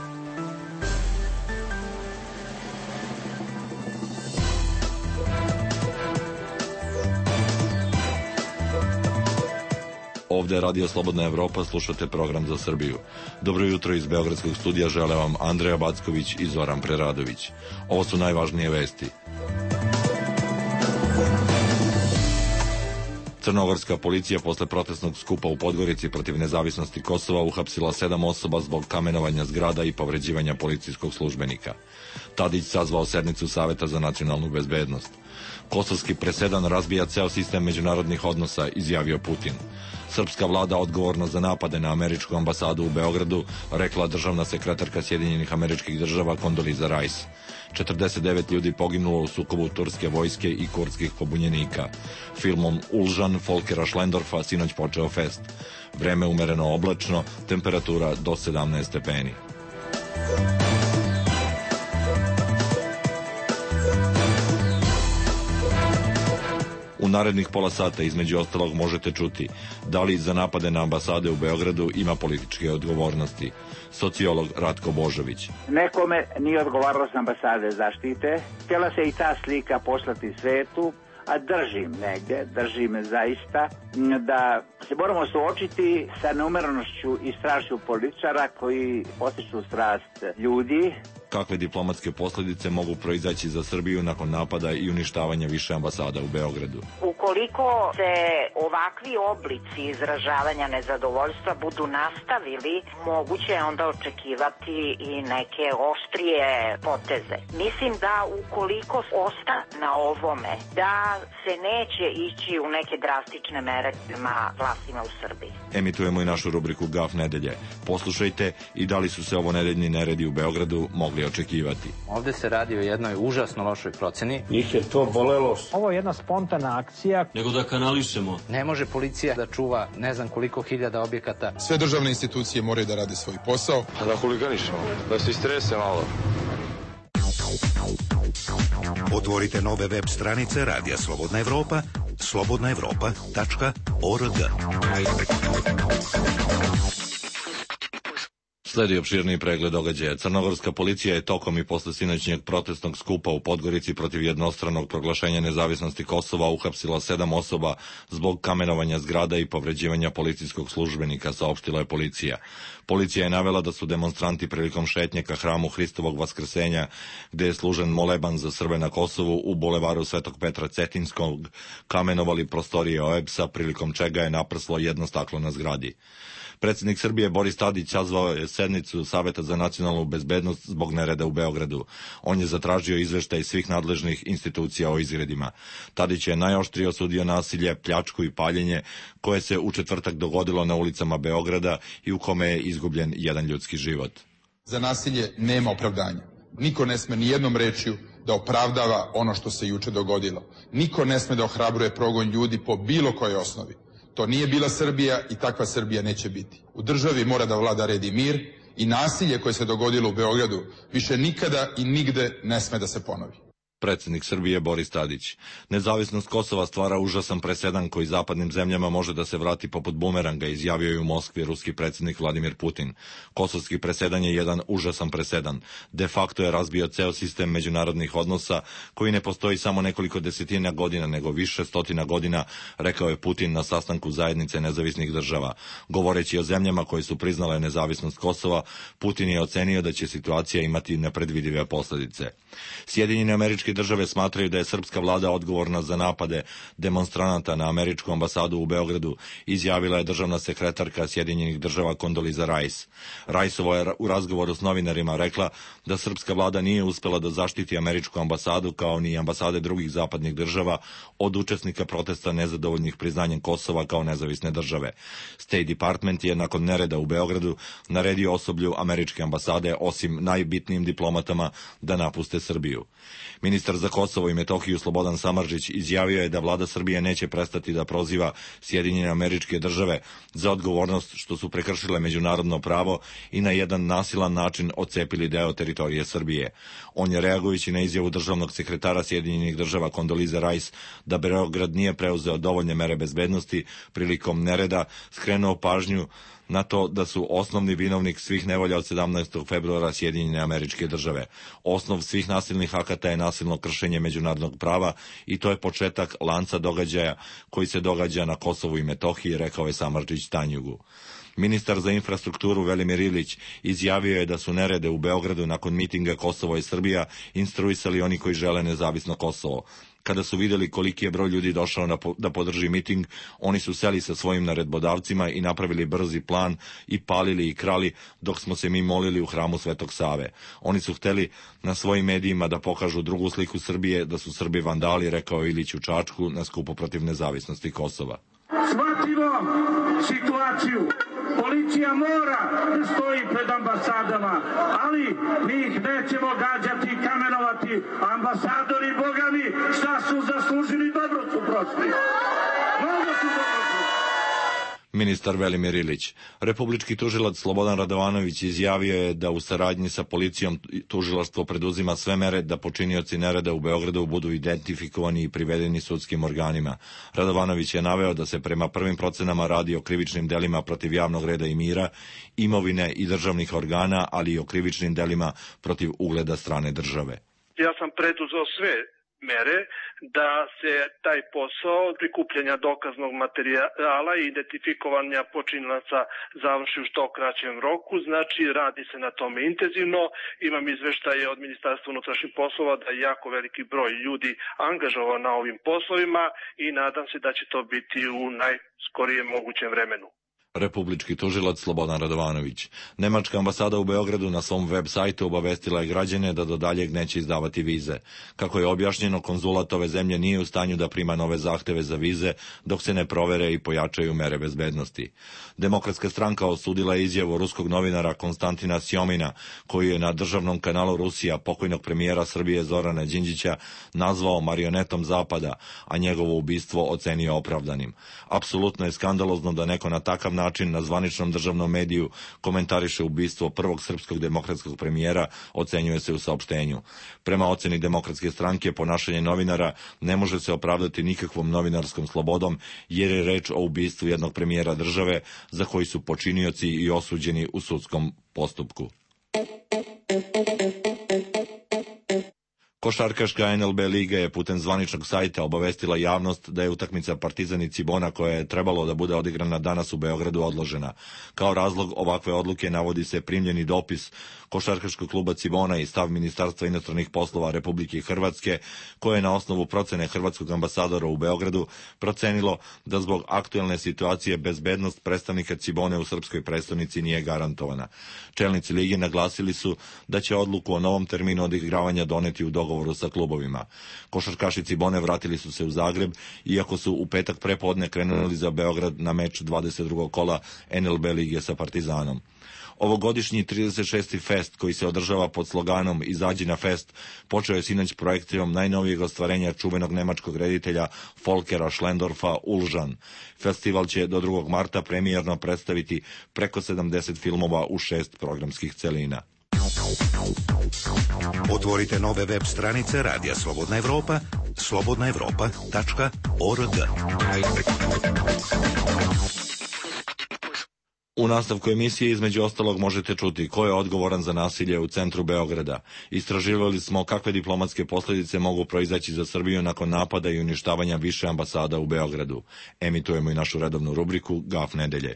Ovde je Radio Slobodna Evropa, slušate program za Srbiju. Dobro jutro iz Beogradskog studija žele vam Andreja Backović i Zoran Preradović. Ovo su najvažnije vesti. Crnogorska policija posle protestnog skupa u Podgorici protiv nezavisnosti Kosova uhapsila 7 osoba zbog kamenovanja zgrada i povređivanja policijskog službenika. Tadić sazvao sednicu Saveta za nacionalnu bezbednost. Kosovski presedan razbija ceo sistem međunarodnih odnosa, izjavio Putin. Srpska vlada odgovorna za napade na američku ambasadu u Beogradu, rekla državna sekretarka Sjedinjenih Američkih Država Condoleezza Rice. 49 ljudi poginulo u sukobu turske vojske i kurdskih pobunjenika. Filmom Ulžan Folkera Šlendorfa sinoć počeo fest. Vreme umereno oblačno, temperatura do 17 stepeni. U narednih pola sata između ostalog možete čuti da li za napade na ambasade u Beogradu ima političke odgovornosti. Sociolog Ratko Božović. Nekome nije odgovaralo s ambasade zaštite. Htjela se i ta slika poslati svetu, a držim zaista da se moramo suočiti sa neumerenošću i strašću političara koji postiču strast ljudi. Kakve diplomatske posljedice mogu proizaći za Srbiju nakon napada i uništavanja više ambasada u Beogradu? Ukoliko se ovakvi oblici izražavanja nezadovoljstva budu nastavili, moguće je onda očekivati i neke oštrije poteze. Mislim da ukoliko ostane na ovome, da se neće ići u neke drastične mere prema vlastima u Srbiji. Emitujemo i našu rubriku Gaf nedelje. Poslušajte i da li su se ovo nedeljni neredi u Beogradu mogli očekivati. Ovde se radi o jednoj užasno lošoj proceni. Njih je to bolelo. Ovo je jedna spontana akcija. Nego da kanališemo. Ne može policija da čuva ne znam koliko hiljada objekata. Sve državne institucije moraju da rade svoj posao. A da huliganišemo, da se istrese malo. Otvorite nove web stranice Radija Slobodna Evropa, slobodnaevropa.org. Sledi opširniji pregled događaja. Crnogorska policija je tokom i posle sinoćnjeg protestnog skupa u Podgorici protiv jednostranog proglašenja nezavisnosti Kosova uhapsila 7 osoba zbog kamenovanja zgrada i povređivanja policijskog službenika, saopštila je policija. Policija je navela da su demonstranti prilikom šetnje ka hramu Hristovog vaskrsenja, gde je služen moleban za Srbe na Kosovu u bulevaru Svetog Petra Cetinskog, kamenovali prostorije OEBS-a, prilikom čega je naprslo jedno staklo na zgradi. Predsjednik Srbije Boris Tadić sazvao je sednicu Saveta za nacionalnu bezbednost zbog nereda u Beogradu. On je zatražio izveštaj svih nadležnih institucija o izgredima. Tadić je najoštrije osudio nasilje, pljačku i paljenje koje se u četvrtak dogodilo na ulicama Beograda i u kome je izgubljen jedan ljudski život. Za nasilje nema opravdanja. Niko ne sme ni jednom rečju da opravdava ono što se juče dogodilo. Niko ne sme da ohrabruje progon ljudi po bilo kojoj osnovi. To nije bila Srbija i takva Srbija neće biti. U državi mora da vlada red i mir i nasilje koje se dogodilo u Beogradu više nikada i nigde ne sme da se ponovi. Predsjednik Srbije Boris Tadić. Nezavisnost Kosova stvara užasan presedan koji zapadnim zemljama može da se vrati poput bumeranga, izjavio je u Moskvi ruski predsjednik Vladimir Putin. Kosovski presedan je jedan užasan presedan. De facto je razbio ceo sistem međunarodnih odnosa koji ne postoji samo nekoliko desetina godina, nego više stotina godina, rekao je Putin na sastanku zajednice nezavisnih država. Govoreći o zemljama koje su priznale nezavisnost Kosova, Putin je ocenio da će situacija imati nepredvidive posljedice. Sjedinjene Američke Države smatraju da je srpska vlada odgovorna za napade demonstranata na američku ambasadu u Beogradu, izjavila je državna sekretarka Sjedinjenih Država Condoleezza Rice. Riceova je u razgovoru s novinarima rekla da srpska vlada nije uspela da zaštiti američku ambasadu kao ni ambasade drugih zapadnih država od učesnika protesta nezadovoljnih priznanjem Kosova kao nezavisne države. State Department je nakon nereda u Beogradu naredio osoblju američke ambasade, osim najbitnijim diplomatama, da napuste Srbiju. Ministar za Kosovo i Metohiju Slobodan Samardžić izjavio je da vlada Srbije neće prestati da proziva Sjedinjene Američke Države za odgovornost što su prekršile međunarodno pravo i na jedan nasilan način odcepili deo teritorije Srbije. On je, reagujući na izjavu državnog sekretara Sjedinjenih Država Condoleezza Rice da Beograd nije preuzeo dovoljne mere bezbednosti prilikom nereda, skrenuo pažnju na to da su osnovni vinovnik svih nevolja od 17. februara Sjedinjene Američke Države. Osnov svih nasilnih akata je nasilno kršenje međunarodnog prava i to je početak lanca događaja koji se događa na Kosovu i Metohiji, rekao je Samardžić Tanjugu. Ministar za infrastrukturu Velimir Ilić izjavio je da su nerede u Beogradu nakon mitinga Kosovo i Srbija instruisali oni koji žele nezavisno Kosovo. Kada su vidjeli koliki je broj ljudi došao da podrži miting, oni su seli sa svojim naredbodavcima i napravili brzi plan i palili i krali dok smo se mi molili u hramu Svetog Save. Oni su hteli na svojim medijima da pokažu drugu sliku Srbije, da su Srbi vandali, rekao Ilić u Čačku na skupu protiv nezavisnosti Kosova. Shvatimo situaciju. Policija mora da stoji pred ambasadama, ali mi ih nećemo gađati i kamenovati. Ambasadori, boga mi, šta su zaslužili, dobro su prošli. Mnogo su dobro prošli. Ministar Velimir Ilić. Republički tužilac Slobodan Radovanović izjavio je da u saradnji sa policijom tužilaštvo preduzima sve mere da počinioci nereda u Beogradu budu identifikovani i privedeni sudskim organima. Radovanović je naveo da se prema prvim procenama radi o krivičnim delima protiv javnog reda i mira, imovine i državnih organa, ali i o krivičnim delima protiv ugleda strane države. Ja sam preduzeo sve mere da se taj posao prikupljanja dokaznog materijala i identifikovanja počinilaca završi u što kraćem roku. Znači, radi se na tome intenzivno. Imam izveštaje od Ministarstva unutrašnjih poslova da je jako veliki broj ljudi angažovan na ovim poslovima i nadam se da će to biti u najskorijem mogućem vremenu. Republički tužilac Slobodan Radovanović. Nemačka ambasada u Beogradu na svom web sajtu obavestila je građane da do daljeg neće izdavati vize. Kako je objašnjeno, konzulat ove zemlje nije u stanju da prima nove zahteve za vize dok se ne provere i pojačaju mere bezbednosti. Demokratska stranka osudila je izjavu ruskog novinara Konstantina Sjomina, koji je na državnom kanalu Rusija pokojnog premijera Srbije Zorana Đinđića nazvao marionetom Zapada, a njegovo ubistvo ocenio opravdanim. Apsolutno je skandalozno da neko na takav način na zvaničnom državnom mediju komentariše ubistvo prvog srpskog demokratskog premijera, ocenjuje se u saopštenju. Prema oceni Demokratske stranke, ponašanje novinara ne može se opravdati nikakvom novinarskom slobodom, jer je reč o ubistvu jednog premijera države za koji su počinioci i osuđeni u sudskom postupku. Košarkaška NLB liga je putem zvaničnog sajta obavestila javnost da je utakmica Partizan i Cibona, koja je trebalo da bude odigrana danas u Beogradu, odložena. Kao razlog ovakve odluke navodi se primljeni dopis Košarkaškog kluba Cibona i stav Ministarstva inostranih poslova Republike Hrvatske, koje je na osnovu procene hrvatskog ambasadora u Beogradu procenilo da zbog aktuelne situacije bezbednost predstavnika Cibone u srpskoj prestonici nije garantovana. Čelnici lige naglasili su da će odluku o novom terminu odigravanja doneti u dogovoru sa klubovima. Košarkaši Cibone vratili su se u Zagreb, iako su u petak prepodne krenuli za Beograd na meč 22. kola NLB lige sa Partizanom. Ovogodišnji 36. fest, koji se održava pod sloganom Izađi na fest, počeo je sinoć projekcijom najnovijeg ostvarenja čuvenog nemačkog reditelja Folkera Schlendorfa Ulžan. Festival će do 2. marta premijerno predstaviti preko 70 filmova u 6 programskih celina. Otvorite nove web stranice Radija Slobodna Evropa, slobodnaevropa.org. U nastavku emisije između ostalog možete čuti ko je odgovoran za nasilje u centru Beograda. Istraživali smo kakve diplomatske posljedice mogu proizaći za Srbiju nakon napada i uništavanja više ambasada u Beogradu. Emitujemo i našu redovnu rubriku Gaf nedelje.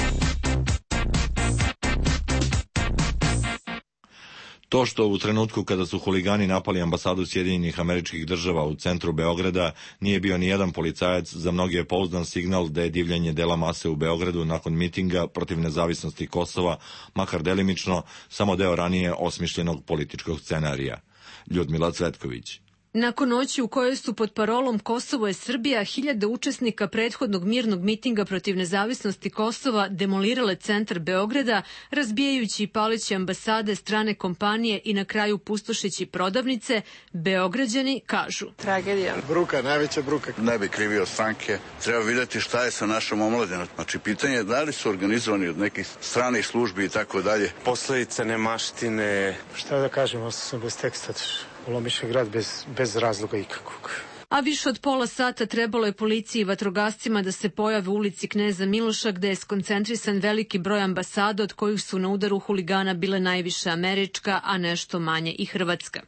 To što u trenutku kada su huligani napali ambasadu Sjedinjenih Američkih Država u centru Beograda nije bio ni jedan policajac, za mnoge je pouzdan signal da je divljanje dela mase u Beogradu nakon mitinga protiv nezavisnosti Kosova, makar delimično, samo deo ranije osmišljenog političkog scenarija. Ljudmila Cvetković. Nakon noći u kojoj su pod parolom Kosovo je Srbija hiljade učesnika prethodnog mirnog mitinga protiv nezavisnosti Kosova demolirale centar Beograda, razbijajući i paleći ambasade, strane kompanije i na kraju pustošeći prodavnice, Beograđani kažu: tragedija. Bruka, najveća bruka. Ne bi krivio stranke. Treba vidjeti šta je sa našom omladinom. Znači, pitanje je da li su organizovani od nekih stranih službi i tako dalje. Posledice nemaštine. Šta da kažem, ostao sam bez teksta. Ulomiš grad bez razloga ikakvog. A više od pola sata trebalo je policiji i vatrogascima da se pojave u ulici Kneza Miloša, gde je skoncentrisan veliki broj ambasada, od kojih su na udaru huligana bile najviše američka, a nešto manje i hrvatska.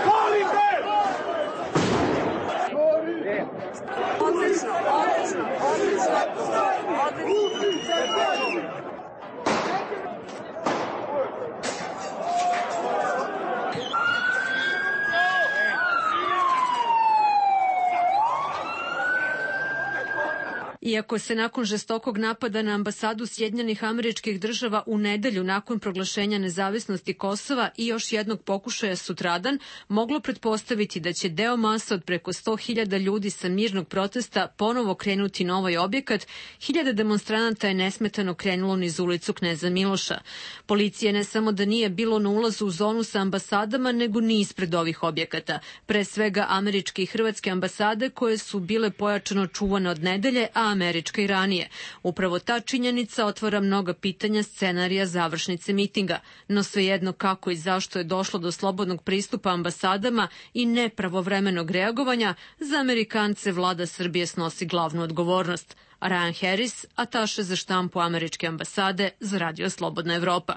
Iako se nakon žestokog napada na ambasadu Sjedinjenih Američkih Država u nedelju nakon proglašenja nezavisnosti Kosova i još jednog pokušaja sutradan, moglo pretpostaviti da će deo masa od preko 100.000 ljudi sa mirnog protesta ponovo krenuti na ovaj objekat, hiljade demonstranata je nesmetano krenulo niz ulicu Kneza Miloša. Policije ne samo da nije bilo na ulazu u zonu sa ambasadama, nego ni ispred ovih objekata. Pre svega američke i hrvatske ambasade koje su bile pojačano čuvane od nedelje, a američka i ranije. Upravo ta činjenica otvara mnoga pitanja scenarija završnice mitinga, no svejedno kako i zašto je došlo do slobodnog pristupa ambasadama i nepravovremenog reagovanja, za Amerikance vlada Srbije snosi glavnu odgovornost. Ryan Harris, ataše za štampu američke ambasade za Radio Slobodna Evropa.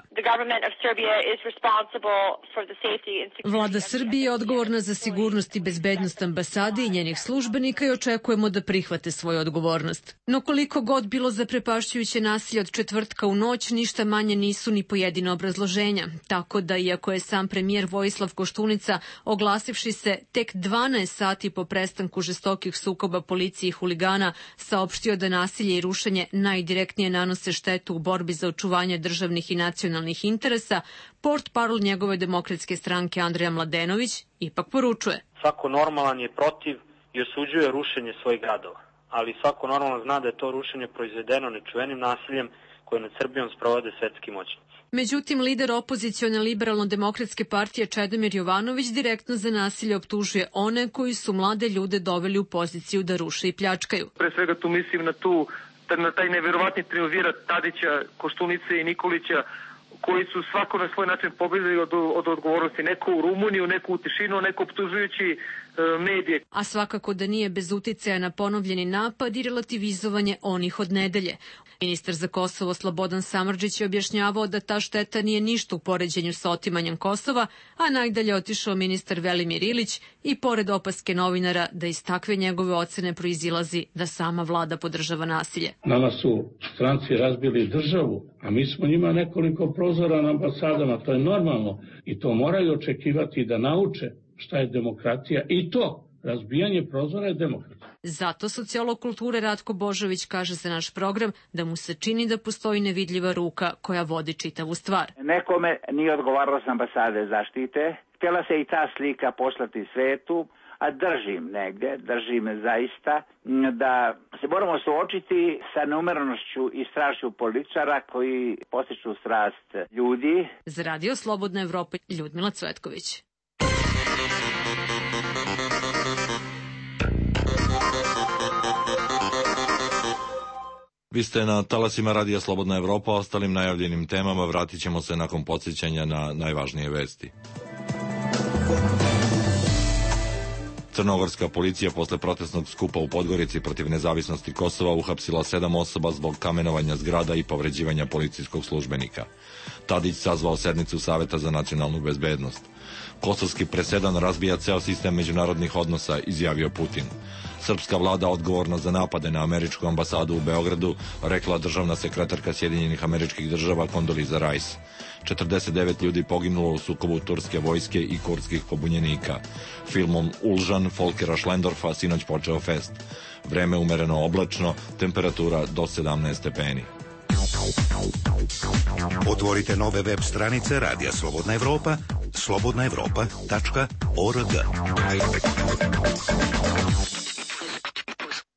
Vlada Srbije je odgovorna za sigurnost i bezbednost ambasade i njenih službenika i očekujemo da prihvate svoju odgovornost. No koliko god bilo zaprepašćujuće nasilje od četvrtka u noć, ništa manje nisu ni pojedina obrazloženja. Tako da, iako je sam premijer Vojislav Koštunica, oglasivši se tek 12 sati po prestanku žestokih sukoba policije i huligana, saopštio da nasilje i rušenje najdirektnije nanose štetu u borbi za očuvanje državnih i nacionalnih interesa, portparol njegove demokratske stranke Andreja Mladenović ipak poručuje. Svako normalan je protiv i osuđuje rušenje svojih gradova, ali svako normalan zna da je to rušenje proizvedeno nečuvenim nasiljem koje nad Srbijom sprovode svetski moćnici. Međutim, lider opozicione liberalno-demokratske partije Čedomir Jovanović direktno za nasilje optužuje one koji su mlade ljude doveli u poziciju da ruše i pljačkaju. Pre svega tu mislim na taj neverovatni triumvirat Tadića, Koštunice i Nikolića, koji su svako na svoj način pobegli od odgovornosti. Neko u Rumuniju, neko u tišinu, neko optužujući medije. A svakako da nije bez uticaja na ponovljeni napad i relativizovanje onih od nedelje. Ministar za Kosovo Slobodan Samardžić je objašnjavao da ta šteta nije ništa u poređenju sa otimanjem Kosova, a najdalje otišao ministar Velimir Ilić i pored opaske novinara da iz takve njegove ocene proizilazi da sama vlada podržava nasilje. Nama su stranci razbili državu, a mi smo njima nekoliko prozora na ambasadama, to je normalno i to moraju očekivati da nauče šta je demokratija i to. Razbijanje prozora je demokratija. Zato sociolog kulture Ratko Božović kaže za naš program da mu se čini da postoji nevidljiva ruka koja vodi čitavu stvar. Nekome nije odgovaralo s ambasade zaštite. Htjela se i ta slika poslati svetu, a držim zaista da se moramo suočiti sa neumjerenošću i strašću političara koji postiču strast ljudi. Za Radio Slobodna Evropa, Ljudmila Cvetković. Vi ste na talasima Radija Slobodna Evropa, ostalim najavljenim temama vratit ćemo se nakon podsjećanja na najvažnije vesti. Crnogorska policija posle protestnog skupa u Podgorici protiv nezavisnosti Kosova uhapsila 7 osoba zbog kamenovanja zgrada i povređivanja policijskog službenika. Tadić sazvao sednicu Saveta za nacionalnu bezbednost. Kosovski presedan razbija ceo sistem međunarodnih odnosa, izjavio Putin. Srpska vlada odgovorna za napade na američku ambasadu u Beogradu, rekla državna sekretarka Sjedinjenih Američkih Država Condoleezza Rice. 49 ljudi poginulo u sukobu turske vojske i kurdskih pobunjenika. Filmom Ulžan Folkera Šlendorfa sinoć počeo fest. Vreme umereno oblačno, temperatura do 17 stepeni. Otvorite nove web stranice Radija Slobodna Evropa, slobodnaevropa.org.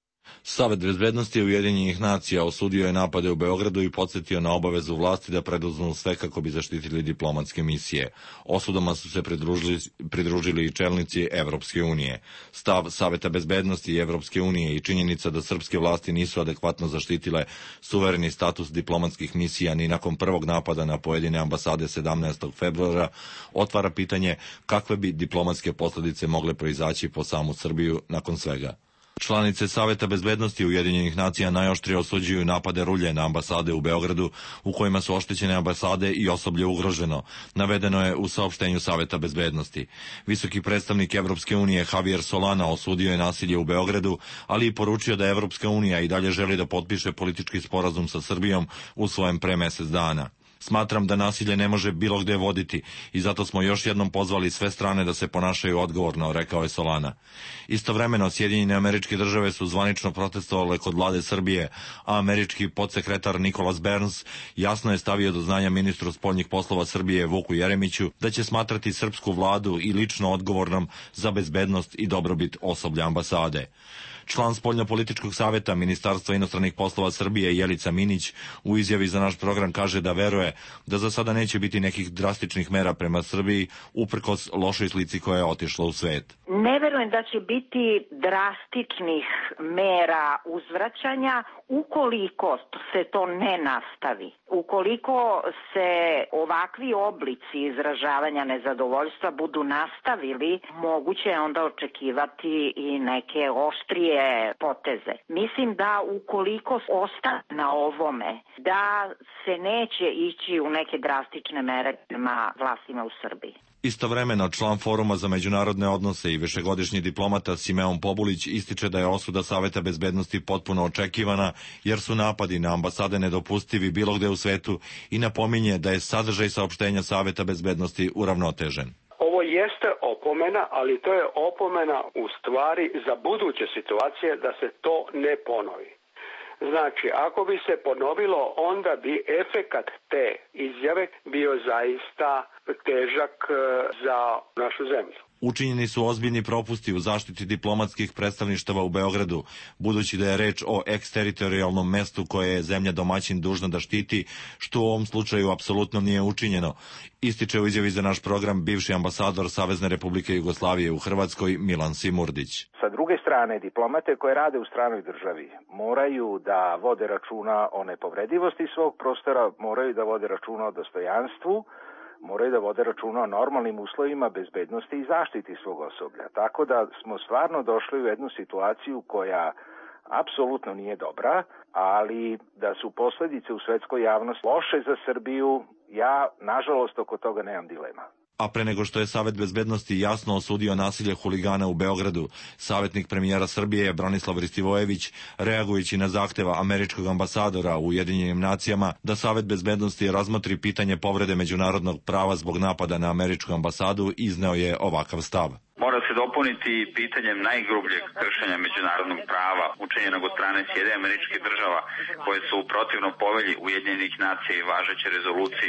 Savet bezbednosti Ujedinjenih nacija osudio je napade u Beogradu i podsjetio na obavezu vlasti da preduzmu sve kako bi zaštitili diplomatske misije. Osudama su se pridružili i čelnici Evropske unije. Stav Saveta bezbednosti Evropske unije i činjenica da srpske vlasti nisu adekvatno zaštitile suvereni status diplomatskih misija ni nakon prvog napada na pojedine ambasade 17. februara otvara pitanje kakve bi diplomatske posljedice mogle proizaći po samu Srbiju nakon svega. Članice Saveta bezbednosti Ujedinjenih nacija najoštrije osuđuju napade rulje na ambasade u Beogradu u kojima su oštećene ambasade i osoblje ugroženo, navedeno je u saopštenju Saveta bezbednosti. Visoki predstavnik Evropske unije Javier Solana osudio je nasilje u Beogradu, ali i poručio da Evropska unija i dalje želi da potpiše politički sporazum sa Srbijom usvojen pre mesec dana. Smatram da nasilje ne može bilo gde voditi i zato smo još jednom pozvali sve strane da se ponašaju odgovorno, rekao je Solana. Istovremeno, Sjedinjene Američke Države su zvanično protestovale kod vlade Srbije, a američki podsekretar Nicholas Burns jasno je stavio do znanja ministru spoljnih poslova Srbije Vuku Jeremiću da će smatrati srpsku vladu i lično odgovornom za bezbednost i dobrobit osoblja ambasade. Član Spoljnopolitičkog saveta Ministarstva inostranih poslova Srbije Jelica Minić u izjavi za naš program kaže da veruje da za sada neće biti nekih drastičnih mera prema Srbiji uprkos lošoj slici koja je otišla u svet. Ne verujem da će biti drastičnih mera uzvraćanja ukoliko se to ne nastavi. Ukoliko se ovakvi oblici izražavanja nezadovoljstva budu nastavili, moguće je onda očekivati i neke oštrije poteze. Mislim da ukoliko ostane na ovome, da se neće ići u neke drastične mere prema vlastima u Srbiji. Istovremeno, član Foruma za međunarodne odnose i višegodišnji diplomata Simeon Pobulić ističe da je osuda Saveta bezbednosti potpuno očekivana, jer su napadi na ambasade nedopustivi bilo gde u svetu i napominje da je sadržaj saopštenja Saveta bezbednosti uravnotežen. Ovo jeste opomena, ali to je opomena u stvari za buduće situacije da se to ne ponovi. Znači, ako bi se ponovilo, onda bi efekat te izjave bio zaista težak za našu zemlju. Učinjeni su ozbiljni propusti u zaštiti diplomatskih predstavništava u Beogradu, budući da je reč o eksteritorijalnom mestu koje je zemlja domaćin dužna da štiti, što u ovom slučaju apsolutno nije učinjeno, ističe u izjavi za naš program bivši ambasador Savezne Republike Jugoslavije u Hrvatskoj Milan Simurdić. Sa druge strane, diplomate koje rade u stranoj državi moraju da vode računa o nepovredivosti svog prostora, moraju da vode računa o dostojanstvu, moraju da vode računa o normalnim uslovima bezbednosti i zaštiti svog osoblja. Tako da smo stvarno došli u jednu situaciju koja apsolutno nije dobra, ali da su posledice u svetskoj javnosti loše za Srbiju, ja nažalost oko toga nemam dilema. A pre nego što je Savet bezbednosti jasno osudio nasilje huligana u Beogradu, savjetnik premijera Srbije Branislav Ristivojević, reagujući na zahteva američkog ambasadora u Ujedinjenim nacijama da Savet bezbednosti razmotri pitanje povrede međunarodnog prava zbog napada na američku ambasadu, izneo je ovakav stav. Mora se dopuniti pitanjem najgrubljeg kršenja međunarodnog prava učinjenog od strane Sjedinjenih Američkih Država, koje su u protivno povelji Ujedinjenih nacija i važeće rezoluciji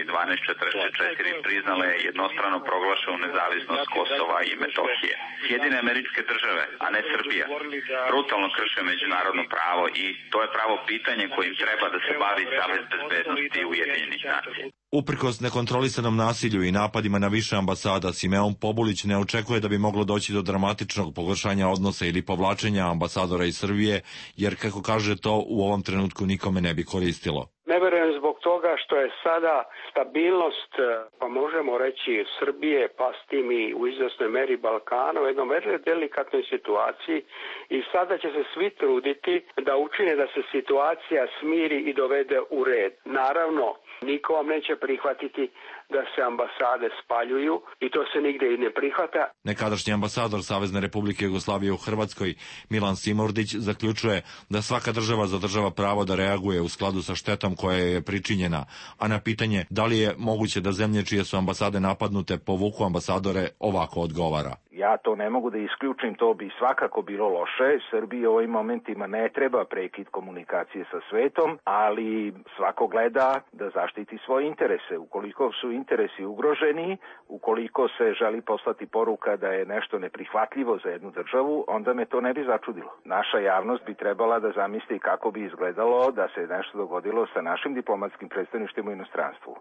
1244 priznale jednostrano proglašenu nezavisnost Kosova i Metohije. Sjedinjene Američke Države, a ne Srbija, brutalno krše međunarodno pravo i to je pravo pitanje kojim treba da se bavi Savet bezbednosti Ujedinjenih nacija. Uprkos nekontrolisanom nasilju i napadima na više ambasada, Simeon Pobulić ne očekuje da bi moglo doći do dramatičnog pogoršanja odnosa ili povlačenja ambasadora iz Srbije, jer, kako kaže, to u ovom trenutku nikome ne bi koristilo. Ne verujem zbog toga što je sada stabilnost, pa možemo reći, Srbije, pa s tim i u izvesnoj meri Balkana, u jednom vrlo delikatnoj situaciji i sada će se svi truditi da učine da se situacija smiri i dovede u red. Naravno, niko vam neće prihvatiti da se ambasade spaljuju i to se nigde i ne prihvata. Nekadašnji ambasador Savezne Republike Jugoslavije u Hrvatskoj Milan Simurdić zaključuje da svaka država zadržava pravo da reaguje u skladu sa štetom koja je pričinjena, a na pitanje da li je moguće da zemlje čije su ambasade napadnute povuku ambasadore ovako odgovara. Ja to ne mogu da isključim, to bi svakako bilo loše. Srbiji u ovim momentima ne treba prekid komunikacije sa svetom, ali svako gleda da zaštiti svoje interese. Ukoliko su interesi ugroženi, ukoliko se želi poslati poruka da je nešto neprihvatljivo za jednu državu, onda me to ne bi začudilo. Naša javnost bi trebala da zamisli kako bi izgledalo da se nešto dogodilo sa našim diplomatskim predstavništvima u inostranstvu.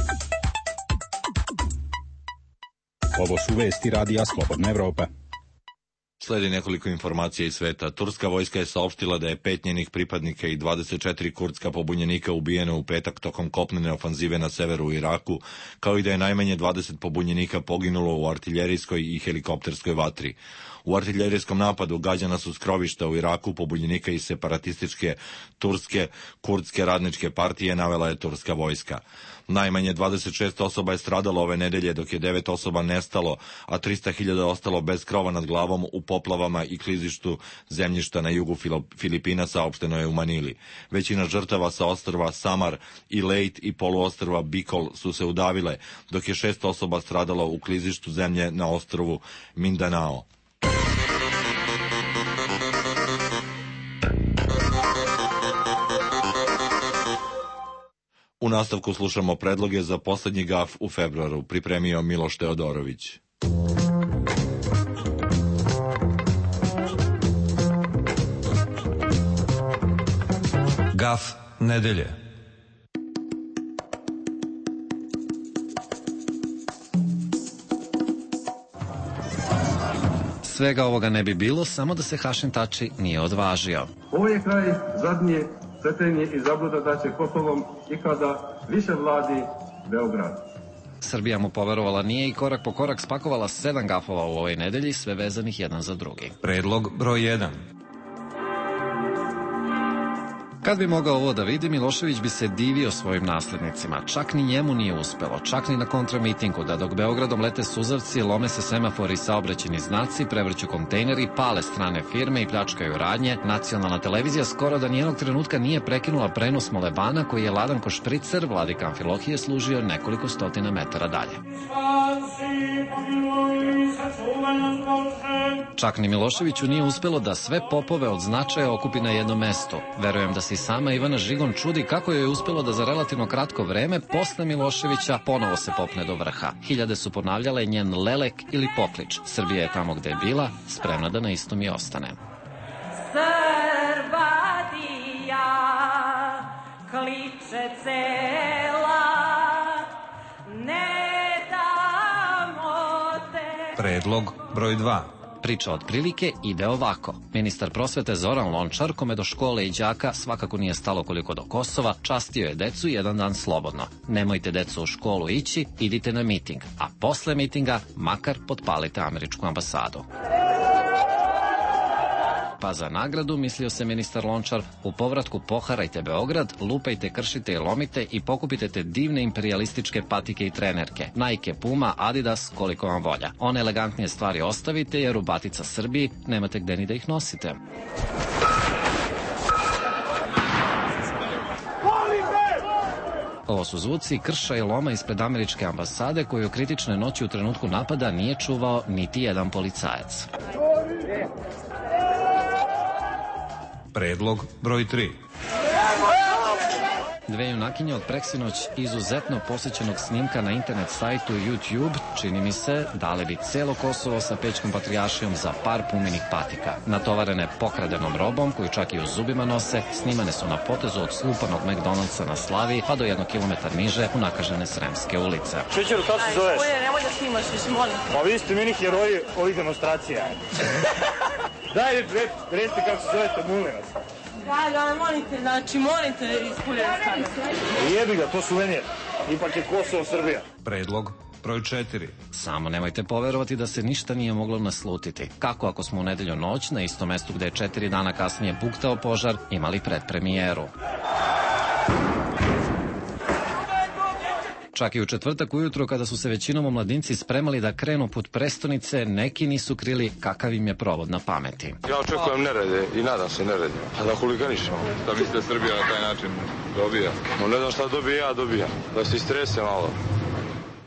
Ovo su vesti Radija Slobodna Evropa. Sledi nekoliko informacija iz sveta. Turska vojska je saopštila da je 5 njenih pripadnika i 24 kurdska pobunjenika ubijeno u petak tokom kopnene ofanzive na severu u Iraku, kao i da je najmanje 20 pobunjenika poginulo u artiljerijskoj i helikopterskoj vatri. U artiljerijskom napadu gađana su skrovišta u Iraku pobunjenika iz separatističke turske kurdske radničke partije, navela je turska vojska. Najmanje 26 osoba je stradalo ove nedelje, dok je 9 osoba nestalo, a 300.000 ostalo bez krova nad glavom u poplavama i klizištu zemljišta na jugu Filipina, saopšteno je u Manili. Većina žrtava sa ostrva Samar i Leyte i poluostrva Bicol su se udavile, dok je 6 osoba stradalo u klizištu zemlje na ostrvu Mindanao. U nastavku slušamo predloge za poslednji gaf u februaru, pripremio Miloš Teodorović. Gaf nedelje. Svega ovoga ne bi bilo, samo da se Hašim Tači nije odvažio. Ovo je kraj zadnje crtenje i zabluda da će Kosovom ikada više vladi Beograd. Srbija mu poverovala nije i korak po korak spakovala 7 gafova u ovoj nedelji, sve vezanih jedan za drugi. Predlog broj 1. Kad bi mogao ovo da vidi, Milošević bi se divio svojim naslednicima. Čak ni njemu nije uspelo, čak ni na kontramitingu, da dok Beogradom lete suzavci, lome se semafori i saobraćeni znaci, prevrću kontejneri, pale strane firme i pljačkaju radnje, nacionalna televizija skoro da nijednog trenutka nije prekinula prenos molebana koji je ladan ko špricer vladika Amfilohije služio nekoliko stotina metara dalje. Čak ni Miloševiću nije uspelo da sve popove od značaja okupi na jednom mestu. Verujem da se i sama Ivana Žigon čudi kako joj je uspelo da za relativno kratko vreme posle Miloševića ponovo se popne do vrha. Hiljade su ponavljale njen lelek ili poklič. Srbija je tamo gde je bila, spremna da na istom i ostane. Srbatija kliče cela, ne damo te... Predlog broj 2. Priča otprilike ide ovako. Ministar prosvete Zoran Lončar, kome do škole i đaka svakako nije stalo koliko do Kosova, častio je decu jedan dan slobodno. Nemojte decu u školu ići, idite na miting, a posle mitinga makar potpalite američku ambasadu. Pa za nagradu, mislio se ministar Lončar, u povratku poharajte Beograd, lupajte, kršite i lomite i pokupite te divne imperijalističke patike i trenerke. Nike, Puma, Adidas, koliko vam volja. One elegantnije stvari ostavite jer u batica Srbiji nemate gde ni da ih nosite. Ovo su zvuci krša i loma ispred američke ambasade koju kritične noći u trenutku napada nije čuvao niti jedan policajac. Predlog broj 3. Dve junakinje od preksinoć izuzetno posjećenog snimka na internet sajtu YouTube, čini mi se, dale bi celo Kosovo sa Pećkom patrijaršijom za par pumenih patika. Natovarene pokradenom robom, koju čak i u zubima nose, snimane su na potezu od slupanog McDonald'sa na Slaviji pa do 1 kilometar niže u nakažene Sremske ulice. Šećeru, kako se zoveš? Nemoj da snimaš, više molim. Pa vi ste meni heroji ovih demonstracija. Daj, recite kako se zovete, molim vas. Da, molite, znači, molite ispuljati staviti. Jebi ga, to suvenir. Ipak je Kosovo Srbija. Predlog broj 4. Samo nemojte poverovati da se ništa nije moglo naslutiti. Kako ako smo u nedelju noć, na istom mestu gde je 4 dana kasnije buktao požar, imali predpremijeru. Čak i u četvrtak ujutro, kada su se većinom omladinci spremali da krenu put prestonice, neki nisu krili kakav im je provod na pameti. Ja očekujem nerede i nadam se nerede. A da huliganišemo. Šta mislite da Srbija na taj način dobija? No ne znam šta dobija, ja dobijam. Da se istrese malo.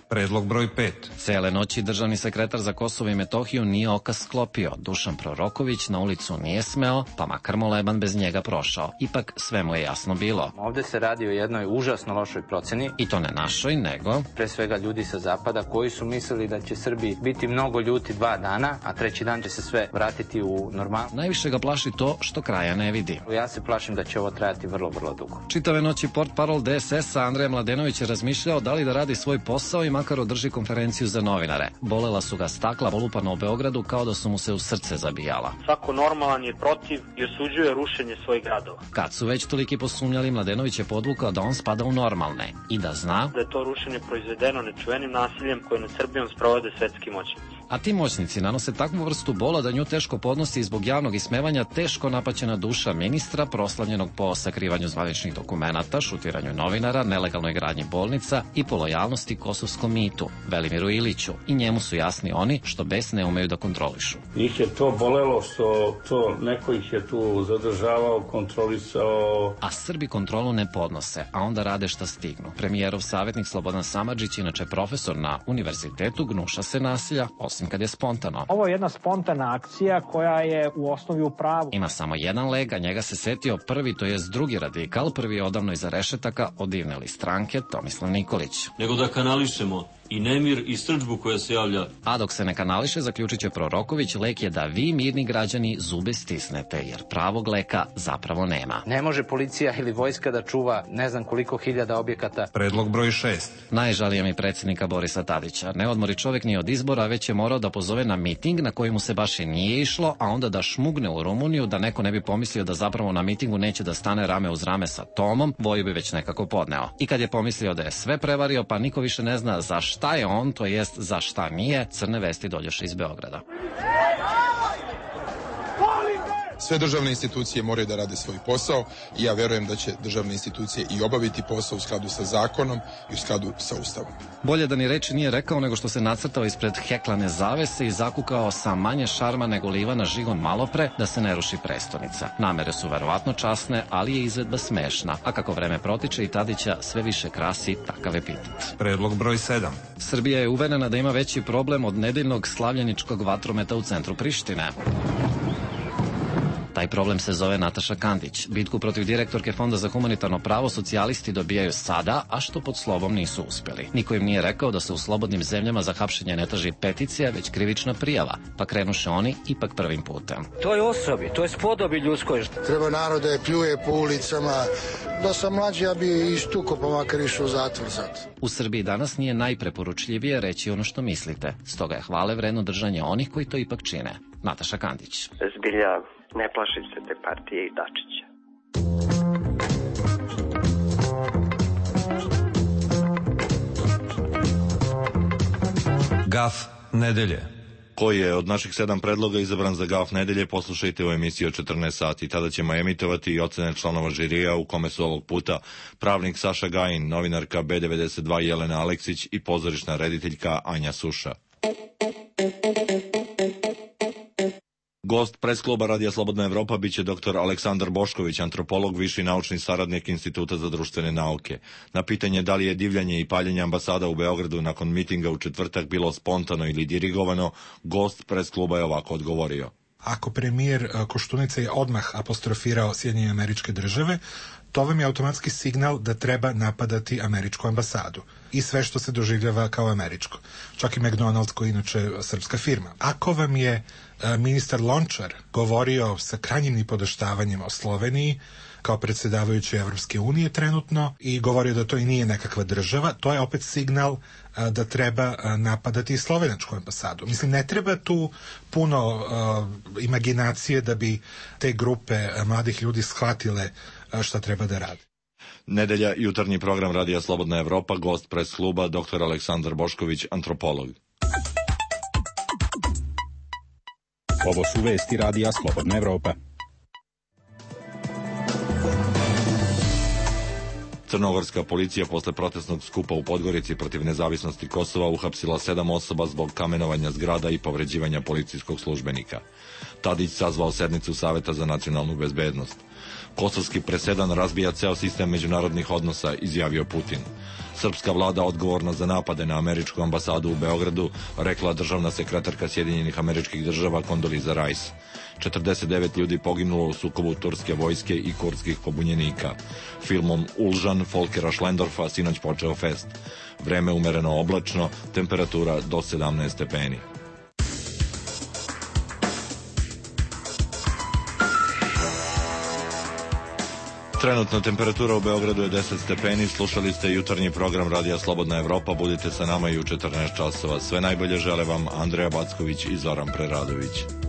Predlog broj 5. Cele noći državni sekretar za Kosovo i Metohiju nije oka sklopio. Dušan Proroković na ulicu nije smeo, pa makar Moleban bez njega prošao. Ipak sve mu je jasno bilo. Ovde se radi o jednoj užasno lošoj proceni. I to ne našoj, nego... Pre svega ljudi sa zapada koji su mislili da će Srbi biti mnogo ljuti 2 dana, a 3. dan će se sve vratiti u normalno. Najviše ga plaši to što kraja ne vidi. Ja se plašim da će ovo trajati vrlo, vrlo dugo. Čitave noći portparol DSS-a Andreja Mladenović je razmišljao da li da radi svoj posao i makar održi konferenciju za novinare. Bolela su ga stakla polupana u Beogradu kao da su mu se u srce zabijala. Svako normalan je protiv i osuđuje rušenje svojih gradova. Kad su već toliki posumnjali, Mladenović je podvukao da on spada u normalne i da zna da je to rušenje proizvedeno nečuvenim nasiljem koje nad Srbijom sprovode svetski moćnici. A ti moćnici nanose takvu vrstu bola da nju teško podnosi zbog javnog ismevanja teško napaćena duša ministra, proslavljenog po sakrivanju zvaničnih dokumenata, šutiranju novinara, nelegalnoj gradnji bolnica i po lojalnosti kosovskom mitu, Velimiru Iliću. I njemu su jasni oni što bes ne umeju da kontrolišu. Ih je to bolelo što to neko ih je tu zadržavao, kontrolisao. A Srbi kontrolu ne podnose, a onda rade šta stignu. Premijerov savjetnik Slobodan Samardžić, inače profesor na univerzitetu, gnuša se nasilja, osim kad je spontano. Ovo je jedna spontana akcija koja je u osnovi u pravu. Ima samo jedan leg, a njega se setio prvi, to jest drugi radikal, prvi odavno iza rešetaka od divne stranke, Tomislav Nikolić. Nego da kanališemo i nemir i srdžbu koja se javlja. A dok se ne kanališe, zaključit će Proroković, lek je da vi, mirni građani, zube stisnete, jer pravog leka zapravo nema. Ne može policija ili vojska da čuva ne znam koliko hiljada objekata. Predlog broj 6. Najžalije mi predsjednika Borisa Tadića. Ne odmori čovjek ni od izbora, već je morao da pozove na miting na koji mu se baš i nije išlo, a onda da šmugne u Rumuniju, da neko ne bi pomislio da zapravo na mitingu neće da stane rame uz rame sa Tomom, Voju bi već nekako podneo. I kad je pomislio da je sve prevario, pa niko više ne zna za šta je on, to jest za šta nije, crne vesti dolješe iz Beograda. Sve državne institucije moraju da rade svoj posao i ja verujem da će državne institucije i obaviti posao u skladu sa zakonom i u skladu sa Ustavom. Bolje da ni reči nije rekao nego što se nacrtao ispred heklane zavese i zakukao sa manje šarma nego li Ivana Žigon malopre da se ne ruši prestonica. Namere su verovatno časne, ali je izvedba smešna, a kako vreme protiče i Tadića sve više krasi takav epitet. Predlog broj 7. Srbija je uverena da ima veći problem od nedeljnog slavljeničkog vatrometa u centru Prištine. Taj problem se zove Nataša Kandić. Bitku protiv direktorke Fonda za humanitarno pravo socijalisti dobijaju sada, a što pod slovom nisu uspjeli. Niko im nije rekao da se u slobodnim zemljama za hapšenje ne traži peticija, već krivična prijava, pa krenuše oni ipak prvim putem. To je osobi, to je spodobi ljudskoj. Treba narod da je pljuje po ulicama. Da sam mlađi, ja bi ištuko, pa makar išao u zatvor sad. U Srbiji danas nije najpreporučljivije reći ono što mislite. Stoga je hvale vredno držanje onih koji to ipak čine. Nataša Kandić. Zbilja, ne plašim se te partije i Dačića. Gaf nedelje. Koji je od naših 7 predloga izabran za Gaf nedelje, poslušajte u emisiji od 14 sati. Tada ćemo emitovati i ocene članova žirija, u kome su ovog puta pravnik Saša Gajin, novinarka B92 Jelena Aleksić i pozorišna rediteljka Anja Suša. Gost preskluba Radija Slobodna Evropa biće dr. Aleksandar Bošković, antropolog, viši naučni saradnik Instituta za društvene nauke. Na pitanje da li je divljanje i paljenje ambasada u Beogradu nakon mitinga u četvrtak bilo spontano ili dirigovano, gost preskluba je ovako odgovorio. Ako premijer Koštunica je odmah apostrofirao Sjedinjene Američke Države, to vam je automatski signal da treba napadati američku ambasadu i sve što se doživljava kao američko. Čak i McDonald's, koji je inače srpska firma. Ako vam je ministar Lončar govorio sa krajnjim nipodaštavanjem o Sloveniji kao predsjedavajući Evropske unije trenutno i govorio da to i nije nekakva država, to je opet signal da treba napadati i slovenačku ambasadu. Mislim, ne treba tu puno imaginacije da bi te grupe mladih ljudi shvatile šta treba da radi. Nedelja, jutarnji program Radija Slobodna Evropa, gost pres kluba dr. Aleksandar Bošković, antropolog. Ovo su vesti Radija Slobodna Evropa. Crnogorska policija posle protestnog skupa u Podgorici protiv nezavisnosti Kosova uhapsila 7 osoba zbog kamenovanja zgrada i povređivanja policijskog službenika. Tadić sazvao sednicu Saveta za nacionalnu bezbednost. Kosovski presedan razbija ceo sistem međunarodnih odnosa, izjavio Putin. Srpska vlada odgovorna za napade na američku ambasadu u Beogradu, rekla državna sekretarka Sjedinjenih Američkih Država Condoleezza Rice. 49 ljudi poginulo u sukobu turske vojske i kurdskih pobunjenika. Filmom Ulžan Folkera Šlendorfa sinoć počeo fest. Vreme umereno oblačno, temperatura do 17 stepeni. Trenutna temperatura u Beogradu je 10 stepeni. Slušali ste jutarnji program Radija Slobodna Evropa. Budite sa nama i u 14 časova. Sve najbolje žele vam Andreja Backović i Zoran Preradović.